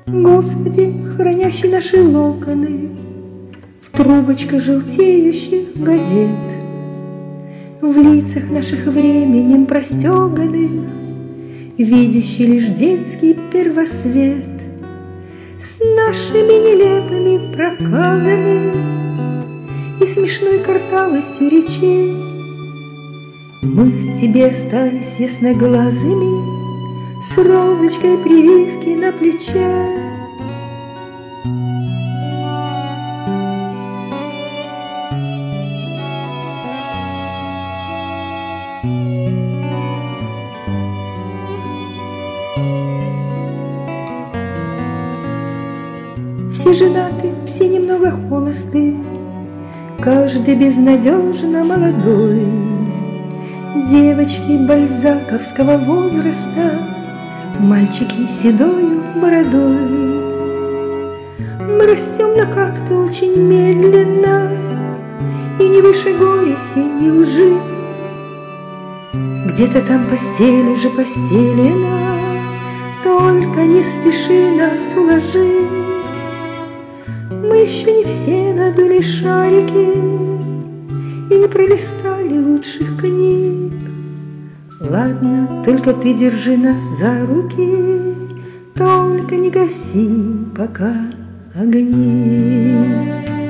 Господи, хранящий наши локоны в трубочках желтеющих газет, в лицах наших временем простеганных, видящий лишь детский первосвет, с нашими нелепыми проказами и смешной картавостью речей. Мы в тебе остались ясноглазыми, с розочкой прививки на плече. Все женаты, все немного холосты, каждый безнадежно молодой. Девочки бальзаковского возраста, мальчики седою бородой. Мы растем, но как-то очень медленно, и не выше горести, ни лжи. Где-то там постель уже постелена, только не спеши нас уложить. Мы еще не все надули шарики и не пролистали лучших книг. Ладно, только ты держи нас за руки, только не гаси пока огни.